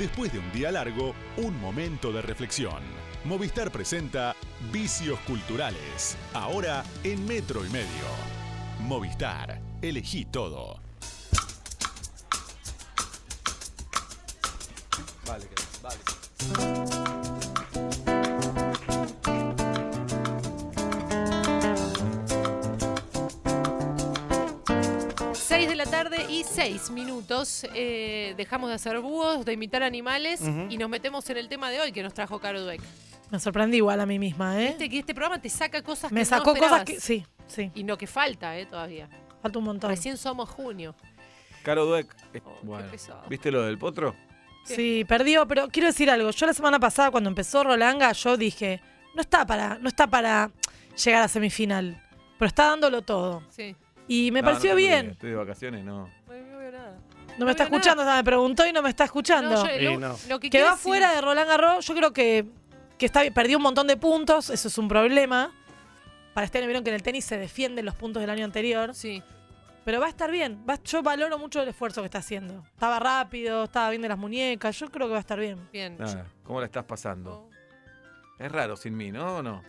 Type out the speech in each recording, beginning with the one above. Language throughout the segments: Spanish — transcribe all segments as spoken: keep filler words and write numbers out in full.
Después de un día largo, un momento de reflexión. Movistar presenta Vicios Culturales. Ahora en Metro y Medio. Movistar. Elegí todo. Vale, vale. seis de la tarde y seis minutos. Eh, dejamos de hacer búhos, de imitar animales uh-huh. y nos metemos en el tema de hoy que nos trajo Caro Dweck. Me sorprendí igual a mí misma, ¿eh? Viste que este programa te saca cosas Me que sacó no esperabas. cosas que... Sí, sí. Y no que falta, ¿eh? Todavía. Falta un montón. Recién somos junio. Caro Dweck. Oh, bueno, ¿viste lo del potro? ¿Qué? Sí, perdió, pero quiero decir algo. Yo la semana pasada, cuando empezó Rolanga, yo dije, no está para, no está para llegar a semifinal, pero está dándolo todo. Sí. Y me no, pareció no bien. Estoy de vacaciones, no. No veo nada. No, no me está escuchando, o sea, me preguntó y no me está escuchando. No, yo, sí, lo, no. Lo que Quedó decir... afuera de Roland Garros. Yo creo que, que está, perdió un montón de puntos. Eso es un problema. Para este año vieron que en el tenis se defienden los puntos del año anterior. Sí. Pero va a estar bien. Va, yo valoro mucho el esfuerzo que está haciendo. Estaba rápido, estaba bien de las muñecas. Yo creo que va a estar bien. Bien. Nada, ¿cómo la estás pasando? Oh. Es raro sin mí, ¿no? ¿O no?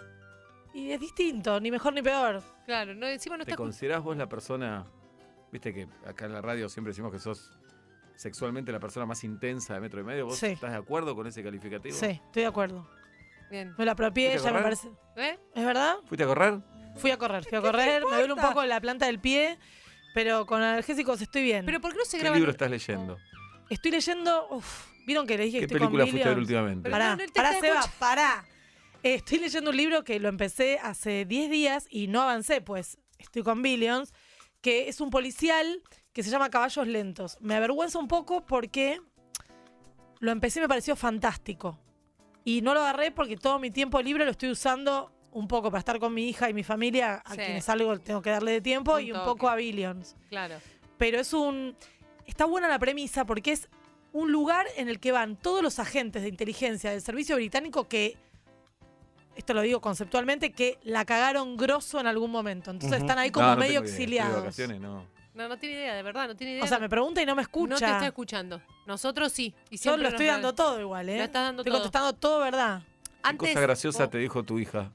Y es distinto, ni mejor ni peor. Claro, no, encima no ¿Te está... considerás vos la persona... Viste que acá en la radio siempre decimos que sos sexualmente la persona más intensa de Metro y Medio. ¿Vos Sí. estás de acuerdo con ese calificativo? Sí, estoy de acuerdo. Bien. Me lo apropié, ¿Fuiste a ya me correr? parece. ¿Eh? ¿Es verdad? ¿Fuiste a correr? Fui a correr, fui a correr. Me duele un poco la planta del pie, pero con analgésicos estoy bien. Pero ¿por qué no se ¿Qué graba? libro estás leyendo? Estoy leyendo... Uf, ¿vieron que le dije ¿Qué que estoy película con fuiste a ver Billions? últimamente? Pero Pará, no, no te pará, está Seba, escuchando. pará. Eh, estoy leyendo un libro que lo empecé hace diez días y no avancé, pues estoy con Billions, que es un policial que se llama Caballos Lentos. Me avergüenza un poco porque lo empecé y me pareció fantástico. Y no lo agarré porque todo mi tiempo libre lo estoy usando un poco para estar con mi hija y mi familia, a Sí. quienes algo tengo que darle de tiempo, Un y un toque. poco a Billions. Claro. Pero es un... Está buena la premisa porque es un lugar en el que van todos los agentes de inteligencia del servicio británico que, esto lo digo conceptualmente, que la cagaron grosso en algún momento. Entonces Uh-huh. están ahí como no, no medio tengo idea. exiliados. Estoy de vacaciones, no. No, no tiene idea, de verdad, no tiene idea. O sea, me pregunta y no me escucha. No te está escuchando. Nosotros sí. Y Yo siempre lo nos estoy da- dando todo igual, ¿eh? Lo estás dando estoy todo. contestando todo, ¿verdad? ¿Qué Antes, cosa graciosa oh, te dijo tu hija?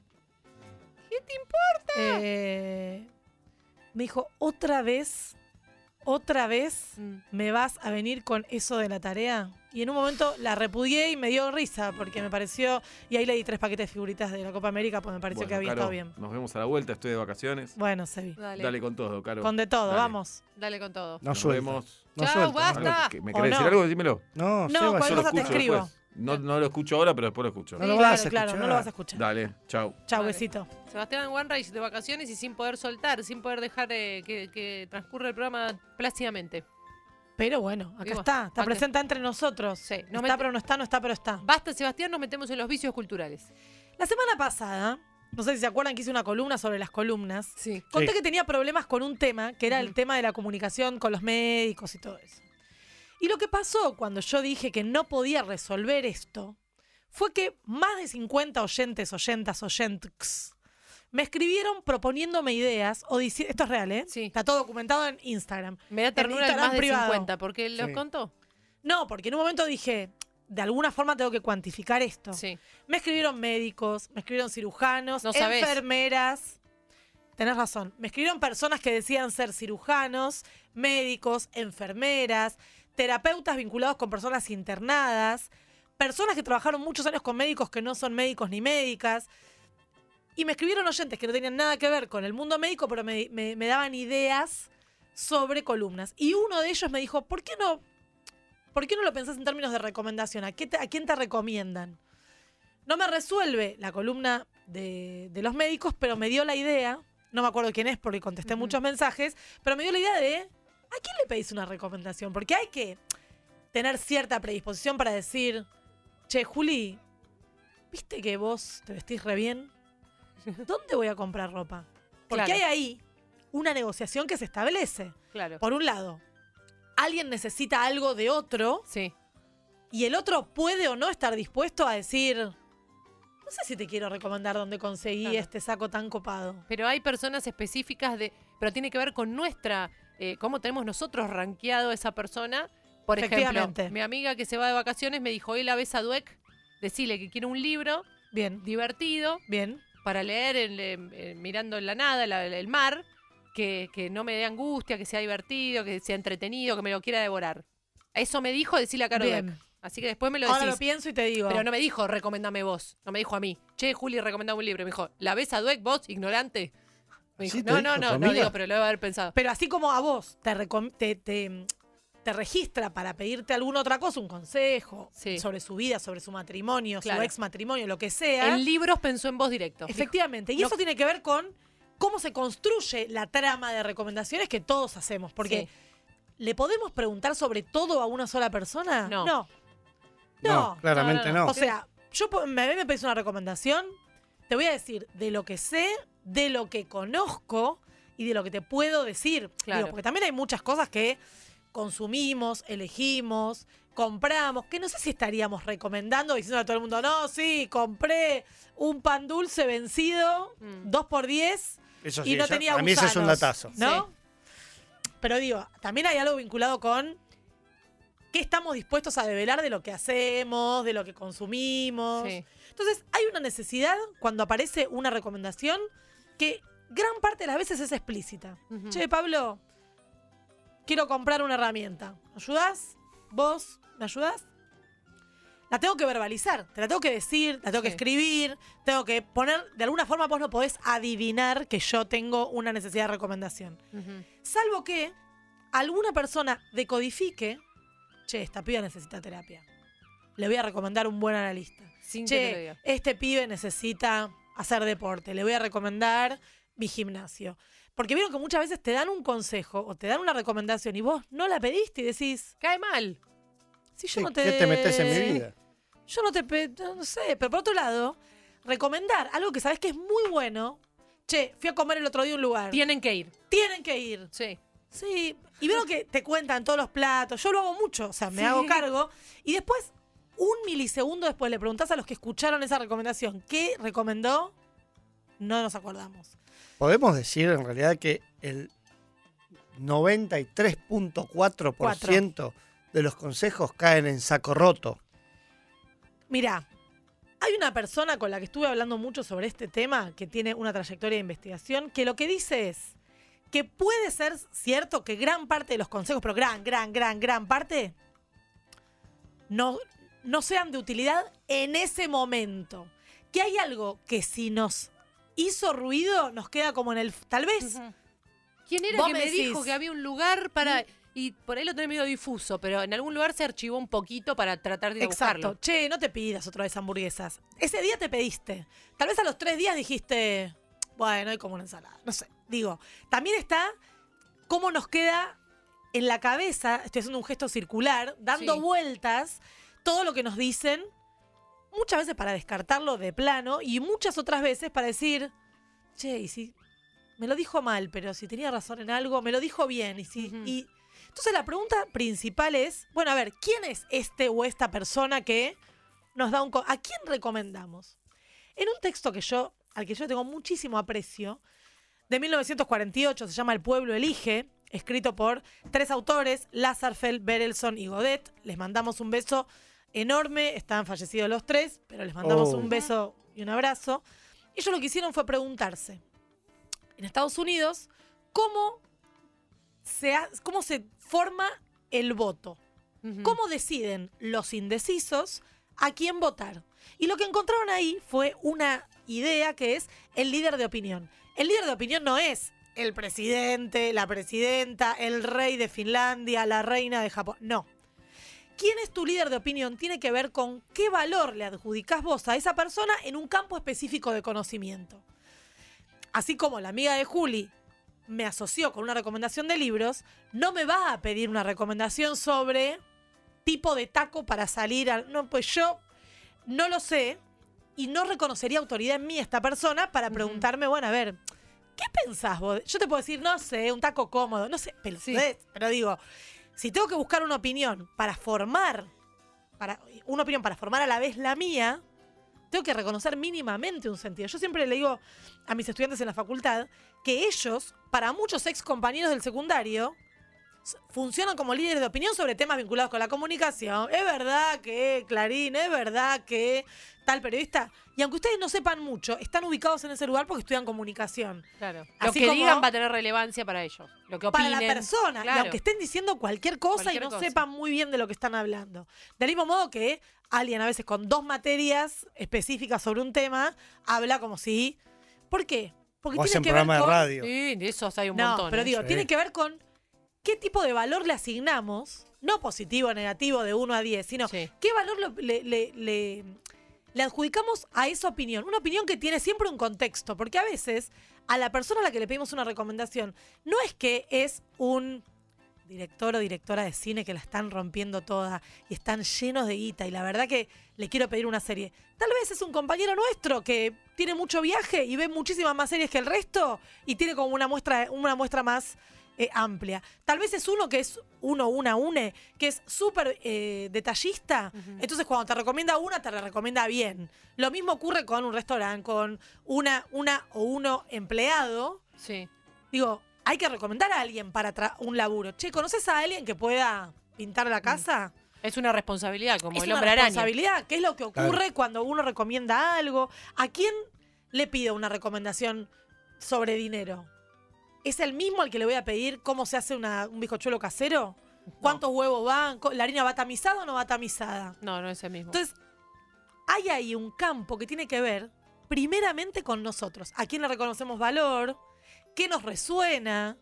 Eh, me dijo, otra vez, otra vez mm, me vas a venir con eso de la tarea. Y en un momento la repudié y me dio risa porque me pareció... Y ahí le di tres paquetes de figuritas de la Copa América porque me pareció Bueno, que había Caro, estado bien. Nos vemos a la vuelta, estoy de vacaciones. Bueno, Sebi. dale, Dale con todo, Caro. Con de todo, Dale. vamos. dale con todo. No Nos suelta. vemos. No Chao, suelta. basta. Algo que- ¿Me ¿O querés no? decir algo? Dímelo. No, No, Seba, cualquier Yo lo cosa te escucho escribo. después. No, no lo escucho ahora, pero después lo escucho. No lo claro, vas a claro, escuchar. no lo vas a escuchar. Dale, chau. Chao, Vale. besito. Sebastián Wanreich de vacaciones y sin poder soltar, sin poder dejar eh, que, que transcurra el programa plácidamente. Pero bueno, acá Digo, está. Está acá- presente entre nosotros. Sí, No nos está, mete- pero no está, no está, pero está. Basta, Sebastián, nos metemos en los vicios culturales. La semana pasada, no sé si se acuerdan que hice una columna sobre las columnas. Sí. Conté Sí. que tenía problemas con un tema, que era el Ujú. tema de la comunicación con los médicos y todo eso. Y lo que pasó cuando yo dije que no podía resolver esto fue que más de cincuenta oyentes, oyentas, oyentes me escribieron proponiéndome ideas o diciendo... Esto es real, ¿eh? Sí. Está todo documentado en Instagram. Me da ternura el Instagram más de privado. cincuenta, porque los Sí. contó. No, porque en un momento dije, de alguna forma tengo que cuantificar esto. Sí. Me escribieron médicos, me escribieron cirujanos, No sabés. enfermeras. Tenés razón. Me escribieron personas que decían ser cirujanos, médicos, enfermeras, terapeutas vinculados con personas internadas, personas que trabajaron muchos años con médicos que no son médicos ni médicas. Y me escribieron oyentes que no tenían nada que ver con el mundo médico, pero me, me- me daban ideas sobre columnas. Y uno de ellos me dijo, ¿por qué no, ¿por qué no lo pensás en términos de recomendación? ¿A, qué te- a quién te recomiendan? No me resuelve la columna de, de los médicos, pero me dio la idea, no me acuerdo quién es porque contesté Ujú. muchos mensajes, pero me dio la idea de, ¿a quién le pedís una recomendación? Porque hay que tener cierta predisposición para decir, che, Juli, ¿viste que vos te vestís re bien? ¿Dónde voy a comprar ropa? Porque Claro. hay ahí una negociación que se establece. Claro. Por un lado, alguien necesita algo de otro Sí. y el otro puede o no estar dispuesto a decir, no sé si te quiero recomendar dónde conseguí Claro. este saco tan copado. Pero hay personas específicas de. Pero tiene que ver con nuestra. Eh, cómo tenemos nosotros rankeado a esa persona Por ejemplo, Efectivamente. mi amiga que se va de vacaciones me dijo, hoy la ves a Dweck, decile que quiere un libro Bien, divertido bien. para leer en- en- en- mirando en la nada, la- el mar, que, que no me dé angustia, que sea divertido, que sea entretenido, que me lo quiera devorar. Eso me dijo, decirle a Caro Bien. Dweck. Así que después me lo Ahora decís. lo pienso y te digo. Pero no me dijo, recomendame vos. No me dijo a mí. Che, Juli, recomendame un libro. Me dijo, ¿la ves a Dweck vos, ignorante? Me dijo, ¿Sí te no, dijo no, tu no, no amiga? digo, pero lo debo haber pensado. Pero así como a vos te, recom- te, te, te registra para pedirte alguna otra cosa, un consejo Sí. sobre su vida, sobre su matrimonio, Claro. su ex matrimonio, lo que sea. En libros pensó en vos directo. Efectivamente. Y no- eso tiene que ver con cómo se construye la trama de recomendaciones que todos hacemos. Porque, Sí. ¿le podemos preguntar sobre todo a una sola persona? No. No. No, No. claramente no, no, no. O sea, yo po- me, a mí me pedís una recomendación, te voy a decir de lo que sé, de lo que conozco y de lo que te puedo decir. Claro. Digo, porque también hay muchas cosas que consumimos, elegimos, compramos, que no sé si estaríamos recomendando, diciendo a todo el mundo, no, sí, compré un pan dulce vencido, Mm. dos por diez, Eso y sí, no eso- tenía a mí ese es un gusanos, datazo. ¿no? Sí. Pero digo, también hay algo vinculado con qué estamos dispuestos a develar de lo que hacemos, de lo que consumimos. Sí. Entonces, hay una necesidad cuando aparece una recomendación que gran parte de las veces es explícita. Ujú. Che, Pablo, quiero comprar una herramienta. ¿Me ayudás? ¿Vos? ¿Me ayudás? La tengo que verbalizar, te la tengo que decir, la tengo que Sí. escribir, tengo que poner, de alguna forma vos no podés adivinar que yo tengo una necesidad de recomendación. Ujú. Salvo que alguna persona decodifique, che, esta piba necesita terapia. Le voy a recomendar un buen analista. Sin que te lo Che, diga. este pibe necesita hacer deporte. Le voy a recomendar mi gimnasio. Porque vieron que muchas veces te dan un consejo o te dan una recomendación y vos no la pediste y decís, Cae mal. si yo Sí, no te... ¿qué te metes en mi vida? Yo no te... pe- No sé, pero por otro lado, recomendar algo que sabes que es muy bueno. Che, fui a comer el otro día a un lugar. Tienen que ir. Tienen que ir. Sí. Sí, y veo que te cuentan todos los platos. Yo lo hago mucho, o sea, me Sí. hago cargo. Y después, un milisegundo después, le preguntás a los que escucharon esa recomendación, ¿qué recomendó? No nos acordamos. Podemos decir en realidad que el noventa y tres punto cuatro por ciento de los consejos caen en saco roto. Mirá, hay una persona con la que estuve hablando mucho sobre este tema, que tiene una trayectoria de investigación, que lo que dice es que puede ser cierto que gran parte de los consejos, pero gran, gran, gran, gran parte, no, no sean de utilidad en ese momento. Que hay algo que si nos hizo ruido, nos queda como en el... Tal vez... Ujú. ¿Quién era Vos que me me decís. dijo que había un lugar para... Y por ahí lo tenés medio difuso, pero en algún lugar se archivó un poquito para tratar de ir a Exacto. buscarlo. Che, no te pidas otra vez hamburguesas. Ese día te pediste. Tal vez a los tres días dijiste, bueno, hay como una ensalada. No sé. Digo, también está cómo nos queda en la cabeza, estoy haciendo un gesto circular, dando Sí. vueltas todo lo que nos dicen, muchas veces para descartarlo de plano y muchas otras veces para decir, che, y si me lo dijo mal, pero si tenía razón en algo, me lo dijo bien. Y si, Ujú. y entonces la pregunta principal es, bueno, a ver, ¿quién es este o esta persona que nos da un... co- ¿A quién recomendamos? En un texto que yo, al que yo tengo muchísimo aprecio, de mil novecientos cuarenta y ocho, se llama El pueblo elige, escrito por tres autores, Lazarfeld, Berelson y Godet. Les mandamos un beso enorme, están fallecidos los tres, pero les mandamos Oh. un beso y un abrazo. Ellos lo que hicieron fue preguntarse, en Estados Unidos, ¿cómo se, ha- cómo se forma el voto? Ujú. ¿Cómo deciden los indecisos a quién votar? Y lo que encontraron ahí fue una idea que es el líder de opinión. El líder de opinión no es el presidente, la presidenta, el rey de Finlandia, la reina de Japón. No. ¿Quién es tu líder de opinión? Tiene que ver con qué valor le adjudicás vos a esa persona en un campo específico de conocimiento. Así como la amiga de Juli me asoció con una recomendación de libros, no me va a pedir una recomendación sobre tipo de taco para salir al... No, pues yo no lo sé y no reconocería autoridad en mí esta persona para preguntarme, bueno, a ver, ¿qué pensás vos? Yo te puedo decir, no sé, un taco cómodo, no sé, pero, Sí. pero digo, si tengo que buscar una opinión para formar, para, una opinión para formar a la vez la mía, tengo que reconocer mínimamente un sentido. Yo siempre le digo a mis estudiantes en la facultad que ellos, para muchos ex compañeros del secundario, s- funcionan como líderes de opinión sobre temas vinculados con la comunicación. Es verdad que Clarín, es verdad que tal periodista. Y aunque ustedes no sepan mucho, están ubicados en ese lugar porque estudian comunicación. Claro. Lo Así que como- digan va a tener relevancia para ellos. Lo que opinen. Para la persona. Claro. Y aunque estén diciendo cualquier cosa Cualquier y no cosa. sepan muy bien de lo que están hablando. Del mismo modo que alguien a veces con dos materias específicas sobre un tema habla como si... ¿Por qué? Porque O tiene hacen que ver programa de con... radio. Sí, de esos hay un No, montón. pero ¿eh? digo, Sí. tiene que ver con qué tipo de valor le asignamos, no positivo o negativo de uno a diez, sino Sí. qué valor lo- le, le- le- le adjudicamos a esa opinión. Una opinión que tiene siempre un contexto, porque a veces a la persona a la que le pedimos una recomendación no es que es un director o directora de cine que la están rompiendo toda y están llenos de guita y la verdad que le quiero pedir una serie. Tal vez es un compañero nuestro que tiene mucho viaje y ve muchísimas más series que el resto y tiene como una muestra, una muestra más eh, amplia. Tal vez es uno que es uno, una, une, que es súper eh, detallista. Ujú. Entonces cuando te recomienda una, te la recomienda bien. Lo mismo ocurre con un restaurante, con una, una o uno empleado. Sí. Digo, hay que recomendar a alguien para tra- un laburo. Che, ¿conoces a alguien que pueda pintar la casa? Es una responsabilidad, como Es el una hombre araña. responsabilidad. ¿Qué es lo que ocurre Claro. cuando uno recomienda algo? ¿A quién le pido una recomendación sobre dinero? ¿Es el mismo al que le voy a pedir cómo se hace una- un bizcochuelo casero? ¿Cuántos huevos van? Co- ¿La harina va tamizada o no va tamizada? No, no es el mismo. Entonces, hay ahí un campo que tiene que ver primeramente con nosotros. ¿A quién le reconocemos valor? ¿Qué nos resuena?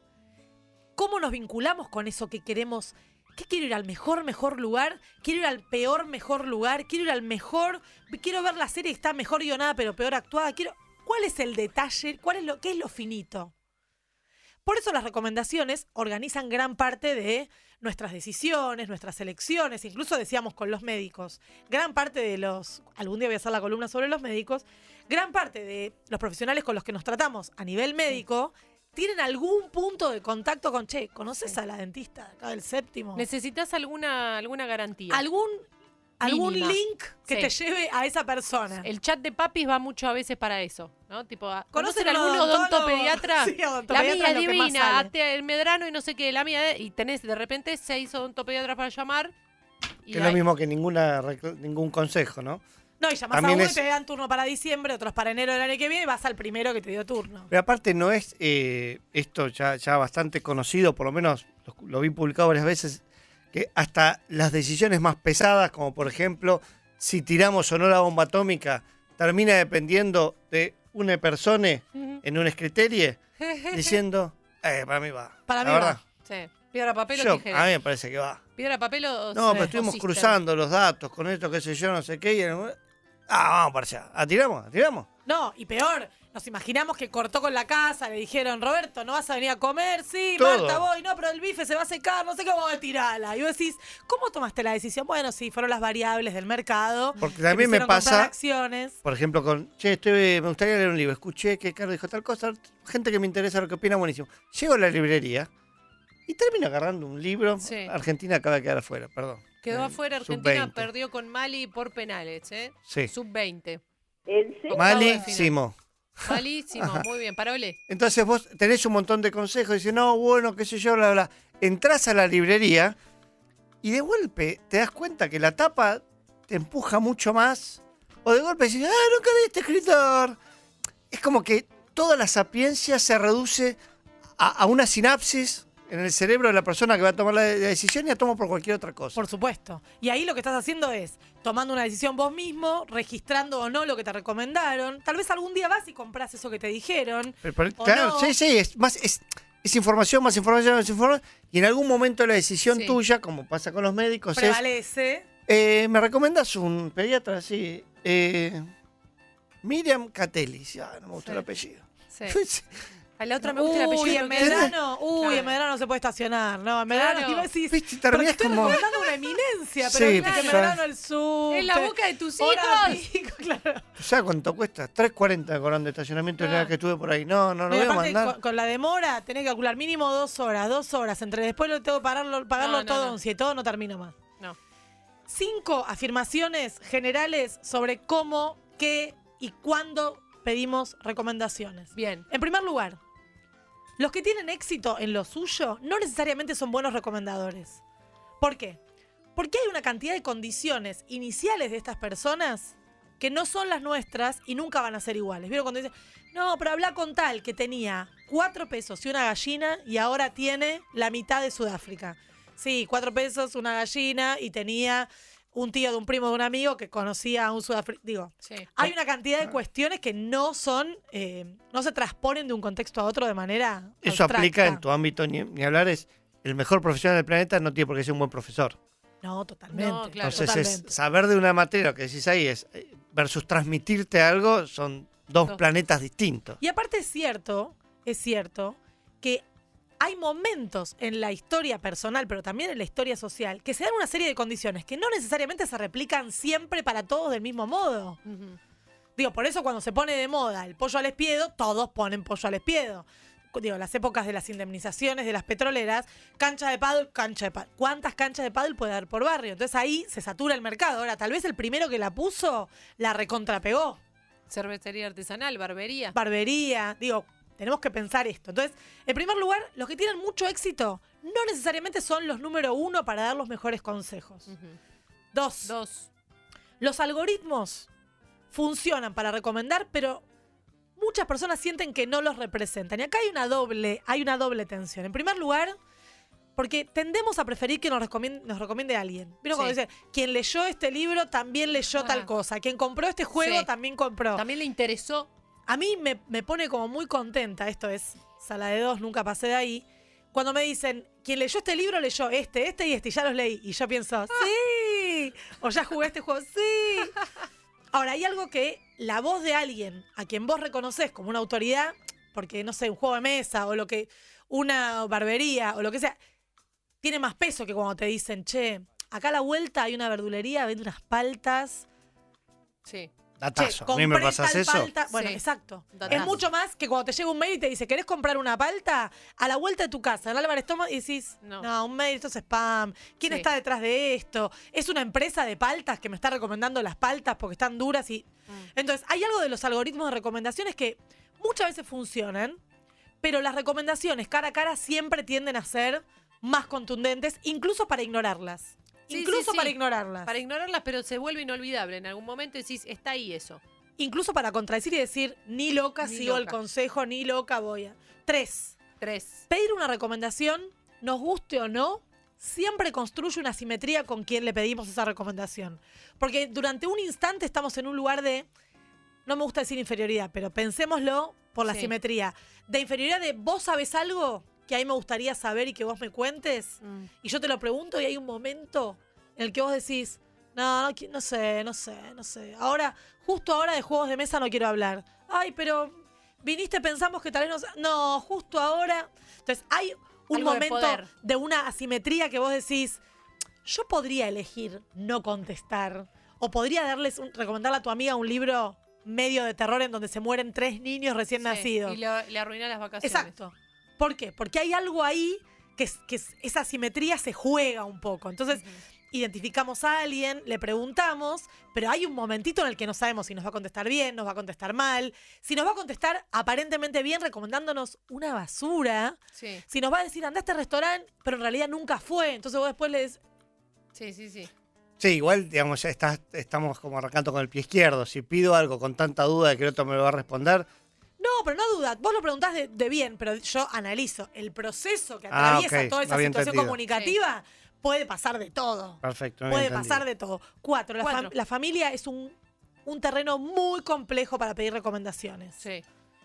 ¿Cómo nos vinculamos con eso que queremos? ¿Qué quiero ir al mejor, mejor lugar? ¿Quiero ir al peor, mejor lugar? ¿Quiero ir al mejor? ¿Quiero ver la serie que está mejor guionada pero peor actuada? Quiero... ¿Cuál es el detalle? ¿Cuál es lo... ¿Qué es lo finito? Por eso las recomendaciones organizan gran parte de nuestras decisiones, nuestras elecciones, incluso decíamos con los médicos, gran parte de los, algún día voy a hacer la columna sobre los médicos, gran parte de los profesionales con los que nos tratamos a nivel médico tienen algún punto de contacto con, che, ¿conoces Sí. a la dentista de acá del séptimo? ¿Necesitas alguna, alguna garantía? ¿Algún, algún Mínima. link que Sí. te lleve a esa persona? El chat de papis va mucho a veces para eso, ¿no? Tipo, ¿conocen ¿Conocen a un algún odontólogo? odontopediatra? Sí, La odontopediatra mía es lo que más divina, sale. ate el Medrano y no sé qué, la mía, y tenés de repente seis odontopediatras para llamar. Y Que es lo hay- mismo que ninguna recl- ningún consejo, ¿no? No, y llamás También a uno es- y te dan turno para diciembre, otros para enero del año que viene y vas al primero que te dio turno. Pero aparte no es eh, esto ya, ya bastante conocido, por lo menos lo, lo vi publicado varias veces, que hasta las decisiones más pesadas, como por ejemplo, si tiramos o no la bomba atómica, termina dependiendo de una persona Ujú. en un escriterio diciendo, eh, para mí va. Para La mí va. verdad, Sí. Piedra, papel o yo- tijera. a mí me parece que va. Piedra, papel o No, o- pero o estuvimos Sister. cruzando los datos con esto, qué sé yo, no sé qué. Y en- ah, vamos para allá. ¿Atiramos? ¿Atiramos? No, y peor, nos imaginamos que cortó con la casa, le dijeron, Roberto, ¿no vas a venir a comer? Sí, Todo. Marta, voy, no, pero el bife se va a secar, no sé cómo voy a tirarla. Y vos decís, ¿cómo tomaste la decisión? Bueno, sí, fueron las variables del mercado. Porque que también me hicieron comprar pasa, acciones. por ejemplo, con, che, estoy, me gustaría leer un libro. Escuché que Carlos dijo tal cosa, gente que me interesa lo que opina, buenísimo. Llego a la librería y termino agarrando un libro. Sí. Argentina acaba de quedar afuera, perdón. Quedó Eh, afuera, sub Argentina veinte. perdió con Mali por penales, ¿eh? Sí. sub veinte. ¿En serio? Malísimo. Malísimo, Ajá. muy bien, parole. Entonces vos tenés un montón de consejos y dices, no, bueno, qué sé yo, bla, bla. Entrás a la librería y de golpe te das cuenta que la tapa te empuja mucho más. O de golpe decís, ah, nunca leí este escritor. Es como que toda la sapiencia se reduce a, a una sinapsis en el cerebro de la persona que va a tomar la, la decisión y la toma por cualquier otra cosa. Por supuesto. Y ahí lo que estás haciendo es tomando una decisión vos mismo, registrando o no lo que te recomendaron. Tal vez algún día vas y compras eso que te dijeron. Pero- pero- ¿O claro, no? sí, sí, es, más, es, es información, más información, más información. Y en algún momento la decisión Sí. tuya, como pasa con los médicos, es... Prevalece. Eh, ¿Me recomendas un pediatra? Sí. Eh, Miriam Catelli. Sí, ah, no me gusta Sí. el apellido. Sí. A la otra me gusta el Uy, apellido. en porque- Medrano, uy, Claro. en Medrano no se puede estacionar. No, en Medrano, Claro. y vos decís, Viste, pero te terminás estoy como... recomendando una eminencia, Sí, pero viste pero que ya- Medrano el sur. En la boca de tus hora hijos. pico, claro. ¿Sabes cuánto cuesta? tres cuarenta con de estacionamiento Ah. la que estuve por ahí. No, no, no No, y voy a aparte, mandar. con, con la demora, tenés que calcular mínimo dos horas, dos horas. Entre después lo tengo que pagarlo, pagarlo No, no, todo, no. si todo no termino más. No. Cinco afirmaciones generales sobre cómo, qué y cuándo pedimos recomendaciones. Bien. En primer lugar, los que tienen éxito en lo suyo no necesariamente son buenos recomendadores. ¿Por qué? Porque hay una cantidad de condiciones iniciales de estas personas que no son las nuestras y nunca van a ser iguales. ¿Vieron cuando dicen, no, pero habla con tal que tenía cuatro pesos y una gallina y ahora tiene la mitad de Sudáfrica? Sí, cuatro pesos, una gallina y tenía un tío de un primo de un amigo que conocía a un sudafricano. Digo, Sí. hay una cantidad de cuestiones que no son, eh, no se transponen de un contexto a otro de manera Eso abstracta. aplica en tu ámbito, ni, ni hablar, es el mejor profesional del planeta no tiene por qué ser un buen profesor. No, totalmente. No, claro. Entonces, totalmente. es saber de una materia, lo que decís ahí, es eh, versus transmitirte algo, son dos Dos. planetas distintos. Y aparte es cierto, es cierto que hay momentos en la historia personal, pero también en la historia social, que se dan una serie de condiciones que no necesariamente se replican siempre para todos del mismo modo. Ujú. Digo, por eso cuando se pone de moda el pollo al espiedo, todos ponen pollo al espiedo. Digo, las épocas de las indemnizaciones de las petroleras, cancha de pádel, cancha de pádel. ¿Cuántas canchas de pádel puede haber por barrio? Entonces ahí se satura el mercado. Ahora, tal vez el primero que la puso la recontrapegó. Cervecería artesanal, barbería. Barbería, digo, tenemos que pensar esto. Entonces, en primer lugar, los que tienen mucho éxito no necesariamente son los número uno para dar los mejores consejos. Ujú. Dos, Dos. los algoritmos funcionan para recomendar, pero muchas personas sienten que no los representan. Y acá hay una doble, hay una doble tensión. En primer lugar, porque tendemos a preferir que nos recomiende, nos recomiende alguien. ¿Vieron cuando Sí. dice, quien leyó este libro también leyó Ah. tal cosa? Quien compró este juego Sí. también compró. También le interesó. A mí me, me pone como muy contenta, esto es sala de dos, nunca pasé de ahí, cuando me dicen, quien leyó este libro leyó este, este y este, y ya los leí. Y yo pienso, sí, o ya jugué este juego, sí. Ahora, hay algo que la voz de alguien a quien vos reconoces como una autoridad, porque, no sé, un juego de mesa o lo que, una barbería o lo que sea, tiene más peso que cuando te dicen, che, acá a la vuelta hay una verdulería, vende unas paltas. Sí. Datazo. Che, ¿A mí me compré pasas tal eso? palta. Bueno, Sí. exacto. Datazo. Es mucho más que cuando te llega un mail y te dice, ¿querés comprar una palta? A la vuelta de tu casa, en Álvarez Thomas, y decís, no. No. un mail, esto es spam. ¿Quién Sí. está detrás de esto? Es una empresa de paltas que me está recomendando las paltas porque están duras y... Mm. Entonces, hay algo de los algoritmos de recomendaciones que muchas veces funcionan, pero las recomendaciones cara a cara siempre tienden a ser más contundentes, incluso para ignorarlas. Sí, incluso sí, sí. para ignorarlas. Para ignorarlas, pero se vuelve inolvidable. En algún momento decís, está ahí eso. Incluso para contradecir y decir, ni loca Ni sigo el loca. consejo, ni loca voy a. Tres, Tres. pedir una recomendación, nos guste o no, siempre construye una simetría con quien le pedimos esa recomendación. Porque durante un instante estamos en un lugar de, no me gusta decir inferioridad, pero pensémoslo por la Sí. simetría. De inferioridad de vos sabés algo que a mí me gustaría saber y que vos me cuentes, Mm. y yo te lo pregunto y hay un momento en el que vos decís, no, no, qui- no sé, no sé, no sé. Ahora, justo ahora de juegos de mesa no quiero hablar. Ay, pero viniste, pensamos que tal vez no... sé- No, justo ahora... Entonces, hay un Algo de momento poder. de una asimetría que vos decís, yo podría elegir no contestar, o podría darles un- recomendarle a tu amiga un libro medio de terror en donde se mueren tres niños recién Sí, nacidos. Y le, le arruina las vacaciones. Exacto. ¿Por qué? Porque hay algo ahí que, es- que es- esa simetría se juega un poco. Entonces, Ujú. identificamos a alguien, le preguntamos, pero hay un momentito en el que no sabemos si nos va a contestar bien, nos va a contestar mal, si nos va a contestar aparentemente bien recomendándonos una basura, Sí, si nos va a decir anda a este restaurante, pero en realidad nunca fue. Entonces vos después le decís, sí, sí, sí. Sí, igual, digamos, ya estás, estamos como arrancando con el pie izquierdo. Si pido algo con tanta duda de que el otro me lo va a responder, no, pero no duda, vos lo preguntás de, de bien, pero yo analizo el proceso que Ah, atraviesa ok, toda no esa había situación entendido. comunicativa, puede pasar de todo. perfecto. no Puede había pasar entendido. de todo. Cuatro, la, Cuatro. fam- la familia es un, un terreno muy complejo para pedir recomendaciones. Sí.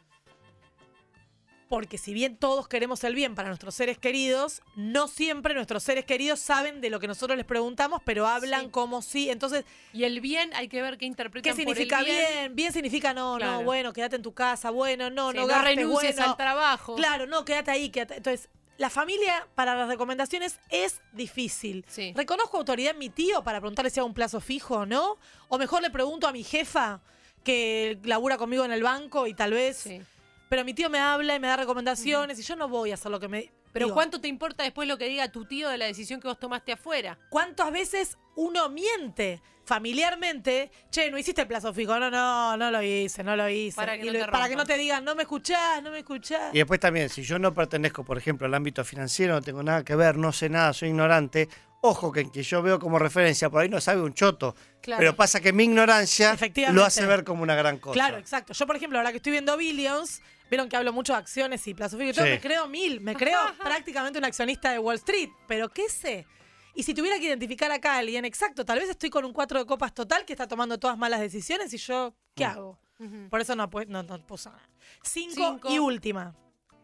Porque si bien todos queremos el bien para nuestros seres queridos, no siempre nuestros seres queridos saben de lo que nosotros les preguntamos, pero hablan Sí. como si. Entonces, Y el bien hay que ver qué interpretan ¿qué por el significa bien. bien? Bien significa no, Claro. no, bueno, quédate en tu casa, bueno, no, Sí, no no gastes, renuncies bueno. al trabajo. Claro, no, quédate ahí, quédate. Entonces, la familia para las recomendaciones es difícil. Sí. ¿Reconozco autoridad en mi tío para preguntarle si hago un plazo fijo o no? O mejor le pregunto a mi jefa que labura conmigo en el banco y tal vez... Sí. Pero mi tío me habla y me da recomendaciones y yo no voy a hacer lo que me... Pero Digo, ¿cuánto te importa después lo que diga tu tío de la decisión que vos tomaste afuera? ¿cuántas veces uno miente familiarmente? Che, no hiciste el plazo fijo. No, no, no lo hice, no lo hice. Para que Y no lo- te para que rompan. no te digan, no me escuchás, no me escuchás. Y después también, si yo no pertenezco, por ejemplo, al ámbito financiero, no tengo nada que ver, no sé nada, soy ignorante, ojo que en que yo veo como referencia, por ahí no sabe un choto. Claro. Pero pasa que mi ignorancia Efectivamente. lo hace ver como una gran cosa. Claro, exacto. Yo, por ejemplo, ahora que estoy viendo Billions, vieron que hablo mucho de acciones y plazo fijo y todo, Sí. me creo mil, me creo prácticamente un accionista de Wall Street. Pero ¿qué sé? Y si tuviera que identificar acá a alguien, exacto, tal vez estoy con un cuatro de copas total que está tomando todas malas decisiones y yo, ¿qué hago? Ujú. Por eso no, pu- no, no puso nada. Cinco, Cinco. y última.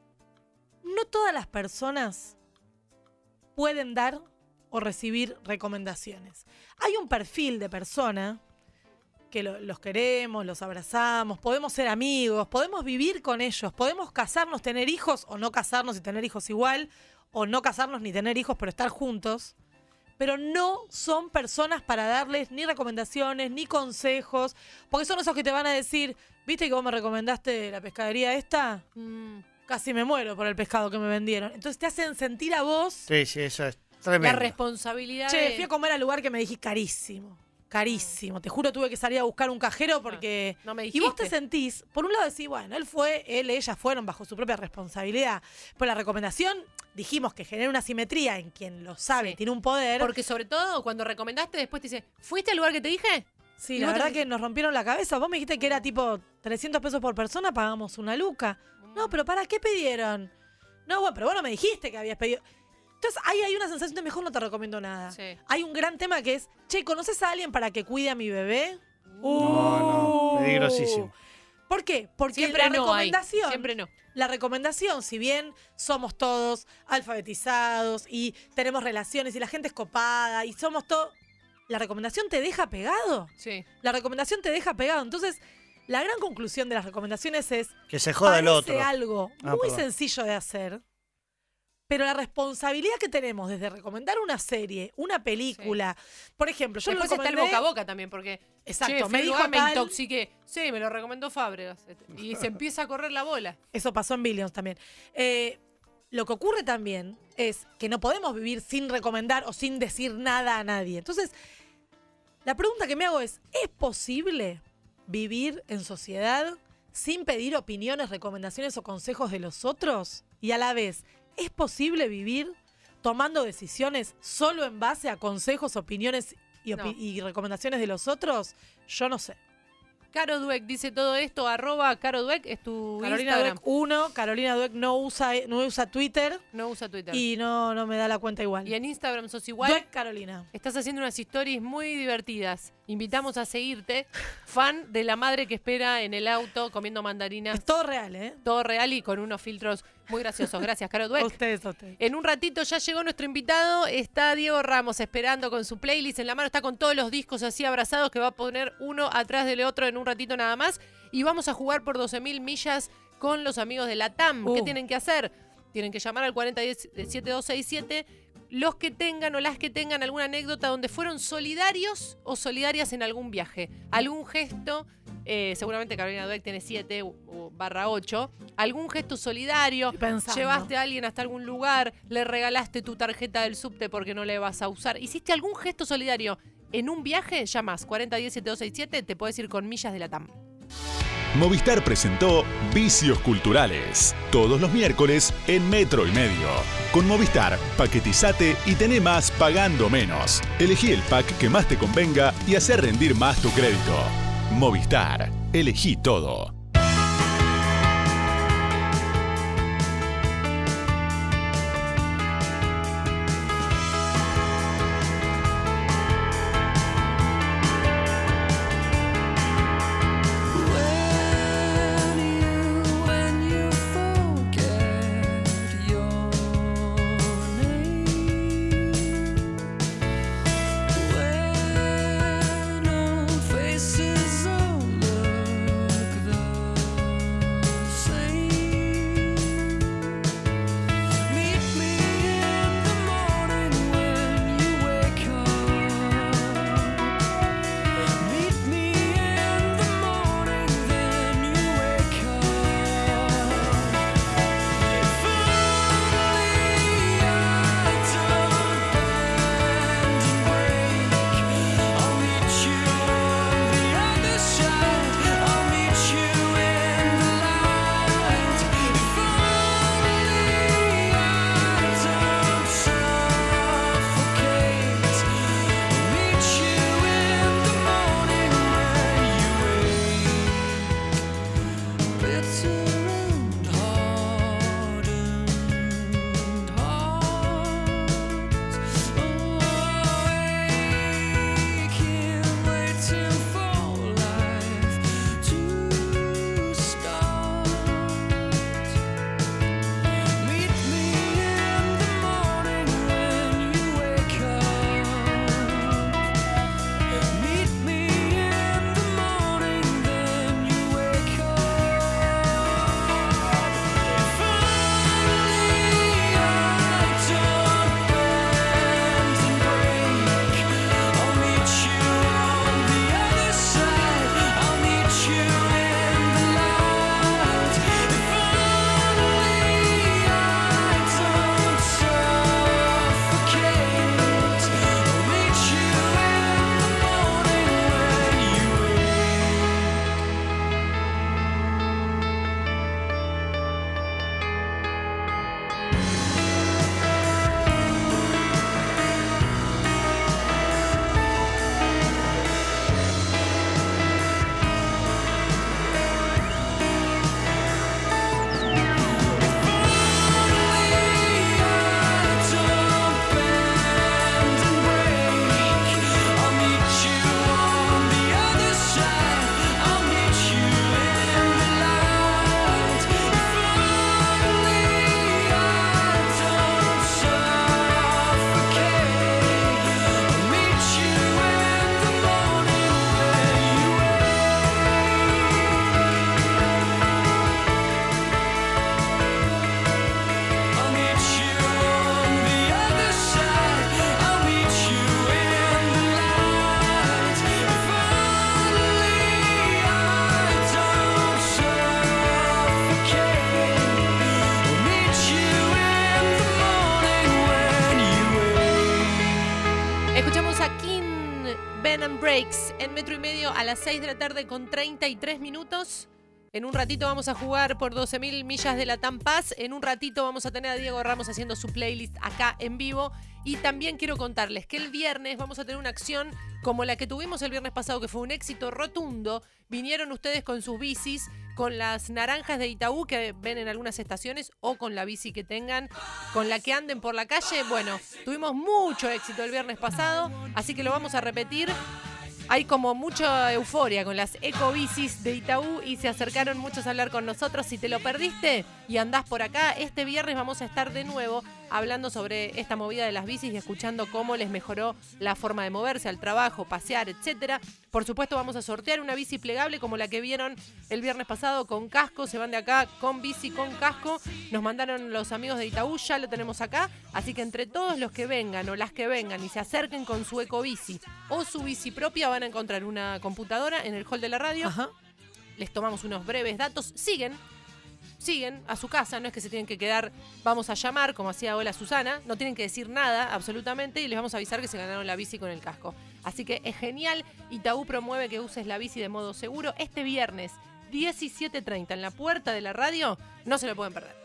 No todas las personas pueden dar o recibir recomendaciones. Hay un perfil de persona que lo- los queremos, los abrazamos, podemos ser amigos, podemos vivir con ellos, podemos casarnos, tener hijos o no casarnos y tener hijos igual, o no casarnos ni tener hijos pero estar juntos. Pero no son personas para darles ni recomendaciones, ni consejos, porque son esos que te van a decir, ¿viste que vos me recomendaste la pescadería esta? Mm. Casi me muero por el pescado que me vendieron. Entonces te hacen sentir a vos, Sí, sí, eso es La tremendo. responsabilidad che, de... fui a comer al lugar que me dijiste carísimo, carísimo. Te juro tuve que salir a buscar un cajero porque... No me Y vos te dijiste. sentís, por un lado decís, bueno, él fue, él, ella fueron bajo su propia responsabilidad. Pero la recomendación, dijimos que genera una simetría en quien lo sabe, Sí. tiene un poder. Porque sobre todo cuando recomendaste después te dice, ¿fuiste al lugar que te dije? Sí, Y la vos te verdad decís- que nos rompieron la cabeza. Vos me dijiste que era tipo trescientos pesos por persona, pagamos una luca. No, pero ¿para qué pidieron? No, bueno, pero vos no me dijiste que habías pedido. Entonces ahí hay una sensación de mejor no te recomiendo nada. Sí. Hay un gran tema que es, che, ¿conoces a alguien para que cuide a mi bebé? No, no, Uh. peligrosísimo. ¿Por qué? Porque Siempre la no hay. recomendación, Siempre no. la recomendación, si bien somos todos alfabetizados y tenemos relaciones y la gente es copada y somos todos, la recomendación te deja pegado. Sí. La recomendación te deja pegado. Entonces, la gran conclusión de las recomendaciones es, Que se joda el parece otro. algo Ah, muy perdón. sencillo de hacer, pero la responsabilidad que tenemos desde recomendar una serie, una película, por ejemplo, yo Después lo está el recomendé... boca a boca también, porque Exacto, che, me fui al dijo lugar, me tal- intoxiqué. Sí, me lo recomendó Fábregas. Y se empieza a correr la bola. Eso pasó en Billions también. Eh, lo que ocurre también es que no podemos vivir sin recomendar o sin decir nada a nadie. Entonces, la pregunta que me hago es, ¿es posible vivir en sociedad sin pedir opiniones, recomendaciones o consejos de los otros? Y a la vez, ¿es posible vivir tomando decisiones solo en base a consejos, opiniones y, opi- No. y recomendaciones de los otros? Yo no sé. Caro Dueck dice todo esto, arroba Caro Dueck, es tu Carolina Instagram. Dueck uno, Carolina Dueck no usa, no usa Twitter. No usa Twitter. Y no, no me da la cuenta igual. Y en Instagram sos igual. Dueck Carolina. Estás haciendo unas stories muy divertidas. Invitamos a seguirte. Fan de la madre que espera en el auto comiendo mandarinas. Es todo real, ¿eh? Todo real y con unos filtros muy graciosos. Gracias, Caro A Dueck. ustedes, a ustedes. En un ratito ya llegó nuestro invitado. Está Diego Ramos esperando con su playlist en la mano. Está con todos los discos así abrazados que va a poner uno atrás del otro en un ratito nada más. Y vamos a jugar por doce mil millas con los amigos de la T A M. ¿Qué Uh. tienen que hacer? Tienen que llamar al cuarenta siete dos seis siete. Los que tengan o las que tengan alguna anécdota donde fueron solidarios o solidarias en algún viaje. Algún gesto, eh, seguramente Carolina Dueck tiene siete barra ocho. Algún gesto solidario. Estoy pensando. Llevaste a alguien hasta algún lugar, le regalaste tu tarjeta del subte porque no le vas a usar. ¿Hiciste algún gesto solidario en un viaje? Llamás cuarenta diez setenta y dos sesenta y siete, te puedes ir con millas de la T A M. Movistar presentó Vicios Culturales, todos los miércoles en Metro y Medio. Con Movistar, paquetizate y tené más pagando menos. Elegí el pack que más te convenga y hacer rendir más tu crédito. Movistar, elegí todo. Faces all look the Ben and Breaks en Metro y Medio a las seis de la tarde con treinta y tres minutos. En un ratito vamos a jugar por doce mil millas de la TAM Paz. En un ratito vamos a tener a Diego Ramos haciendo su playlist acá en vivo. Y también quiero contarles que el viernes vamos a tener una acción como la que tuvimos el viernes pasado, que fue un éxito rotundo. Vinieron ustedes con sus bicis, con las naranjas de Itaú que ven en algunas estaciones o con la bici que tengan, con la que anden por la calle. Bueno, tuvimos mucho éxito el viernes pasado, así que lo vamos a repetir. Hay como mucha euforia con las ecobicis de Itaú y se acercaron muchos a hablar con nosotros. Si te lo perdiste y andás por acá, este viernes vamos a estar de nuevo hablando sobre esta movida de las bicis y escuchando cómo les mejoró la forma de moverse al trabajo, pasear, etcétera. Por supuesto vamos a sortear una bici plegable como la que vieron el viernes pasado con casco. Se van de acá con bici, con casco. Nos mandaron los amigos de Itaú, ya lo tenemos acá. Así que entre todos los que vengan o las que vengan y se acerquen con su ecobici o su bici propia, van a encontrar una computadora en el hall de la radio. Ajá. Les tomamos unos breves datos. Siguen, siguen a su casa. No es que se tienen que quedar, vamos a llamar, como hacía Hola Susana. No tienen que decir nada, absolutamente. Y les vamos a avisar que se ganaron la bici con el casco. Así que es genial. Itaú promueve que uses la bici de modo seguro. Este viernes, diecisiete treinta, en la puerta de la radio. No se lo pueden perder.